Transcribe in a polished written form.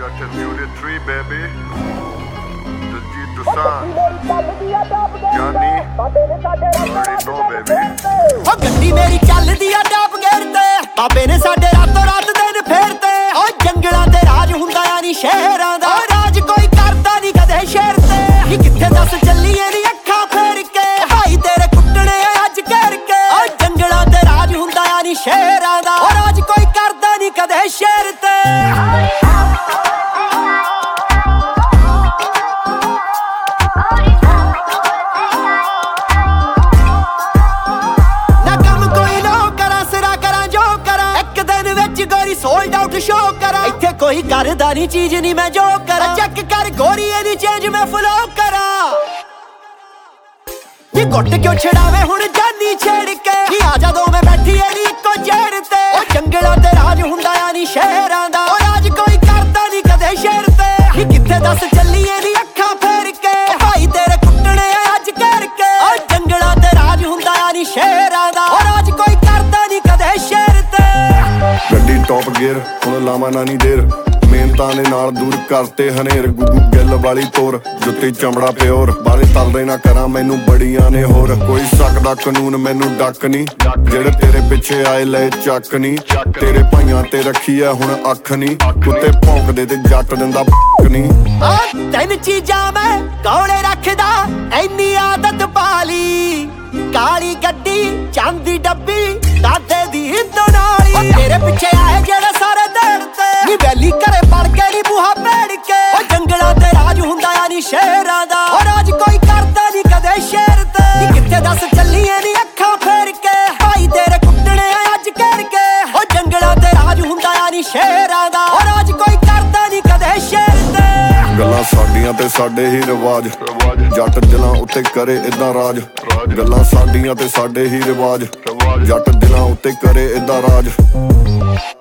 Got a beauty tree, baby. Diljit Dosanjh, Gianni, already know, baby. ਓ ਗੱਡੀ ਮੇਰੀ ਚੱਲਦੀ ਆ ਟਾਪ ਗੇਅਰ ਤੇ ਬਾਬੇ ਨੇ ਸਾਡੇ ਰਾਤੋਂ ਰਾਤ ਦਿਨ ਫੇਰਤੇ ਓ ਜੰਗਲਾਂ ਤੇ ਰਾਜ ਹੁੰਦਾ ਆ ਨੀ ਸ਼ਹਿਰਾਂ ਦਾ ਰਾਜ ਕੋਈ ਕਰਦਾ ਨੀ ਕਦੇ ਸ਼ਹਿਰ ਤੇ ਕਿ ਕਿੱਥੇ ਦੱਸ ਚੱਲੀਏ ਨੀ ਅੱਖਾਂ ਫੇਰ ਕੇ ਭਾਈ ਤੇਰੇ ਕੁੱਟਣੇ ਅੱਜ ਘੇਰ ਕੇ ਓ ਜੰਗਲਾਂ ਤੇ ਰਾਜ ਹੁੰਦਾ ਆ ਨੀ ਸ਼ਹਿਰਾਂ ਦਾ ਰਾਜ ਕੋਈ ਕਰਦਾ ਨੀ ਕਦੇ ਸ਼ਹਿਰ ਤੇ सोल्ड आउट शो करा इत्थे कोई करदा नी चीज नी मैं जो करा चेक कर गोरी एदी चेंज मैं फ्लो करा ये गुट क्यों छड़ावे हुण जानी छेड़ के आजा दो मैं बैठी एदी इक्को जेड़ ते ओ जंगलां ते राज हुंदा आ नी शहरां दा ओ राज कोई करदा नी कदे शहर ते कि कित्थे दस चलिए नी अखां फेर के भाई तेरे कुੱਟਣੇ ਅੱਜ घेर के ओ जंगलां ते राज हुंदा आ नी शहरां दा ओ राज कोई करदा नी कदे शहर ते ਗੱਡੀ ਟੌਪ ਗੇਅਰ ਹੁਣ ਲਾਵਾਂ ਨਾ ਨੀ ਦੇਰ ਮਿਹਨਤਾਂ ਦੇ ਨਾਲ ਦੂਰ ਕਰਤੇ ਹਨੇਰ ਗੁੱਗੂ ਗਿੱਲ ਵਾਲੀ ਤੋਰ ਜੁੱਤੀ ਚਮੜਾ ਪਿਓਰ ਬਾਲੇ ਤਲਦੇ ਨਾ ਕਰਾਂ ਮੈਨੂੰ ਬੜੀਆਂ ਨੇ ਹੋਰ ਕੋਈ ਸਕਦਾ ਕਾਨੂੰਨ ਮੈਨੂੰ ਡੱਕ ਨੀ ਜਿਹੜੇ ਤੇਰੇ ਪਿੱਛੇ ਆਏ ਲੈ ਚੱਕ ਨੀ ਤੇਰੇ ਭਾਈਆਂ ਤੇ ਰੱਖੀ ਐ ਹੁਣ ਅੱਖ ਨੀ ਕੁੱਤੇ ਭੌਂਕਦੇ ਤੇ ਜੱਟ ਦਿੰਦਾ ਨੀ ਤਿੰਨ ਚੀਜ਼ਾਂ ਮੈਂ ਕੋਲੇ ਰੱਖਦਾ ਐਨੀ ਆਦਤ ਪਾਲੀ ਕਾਲੀ ਗੱਡੀ ਚਾਂਦੀ ਡੱਬੀ ਦਾਦੇ ਦੀ ਦਨਾਲੀ ਤੇਰੇ ਪਿੱਛੇ ਆਏ ਜਿਹੜੇ ਸਾਰੇ ਦੇਣ ਤੇ ਨੀ ਵੈਲੀ ਘਰੇ ਪੜ ਕੇ ਨੀ ਬੂਹਾ ਭੇੜ ਕੇ ਓ ਜੰਗਲਾਂ ਤੇ ਰਾਜ ਹੁੰਦਾ ਆ ਨੀ ਸ਼ਹਿਰਾਂ ਦਾ ਓ ਰਾਜ ਕੋਈ ਕਰਦਾ ਨੀ ਕਦੇ ਸ਼ਹਿਰ ਤੇ ਨੀ ਕਿੱਥੇ ਦੱਸ ਚੱਲੀਏ ਨੀ ਅੱਖਾਂ ਫੇਰ ਕੇ ਭਾਈ ਤੇਰੇ ਕੁੱਟਣੇ ਅੱਜ ਘੇਰ ਕੇ ਓ ਜੰਗਲਾਂ ਤੇ ਰਾਜ ਹੁੰਦਾ ਆ ਨੀ ਸ਼ਹਿਰਾਂ ਦਾ ਓ ਰਾਜ ਕੋਈ ਕਰਦਾ ਨੀ ਕਦੇ ਸ਼ਹਿਰ ਤੇ ਗੱਲਾਂ ਸਾਡੀਆਂ ਤੇ ਸਾਡੇ ਹੀ ਰਿਵਾਜ ਜੱਟ ਦਿਲਾਂ ਉੱਤੇ ਕਰੇ ਇਦਾਂ ਰਾਜ ਗੱਲਾਂ ਸਾਡੀਆਂ ਤੇ ਸਾਡੇ ਹੀ ਰਿਵਾਜ ਜੱਟ ਦਿਲਾਂ ਉੱਤੇ ਕਰੇ ਇਦਾਂ ਰਾਜ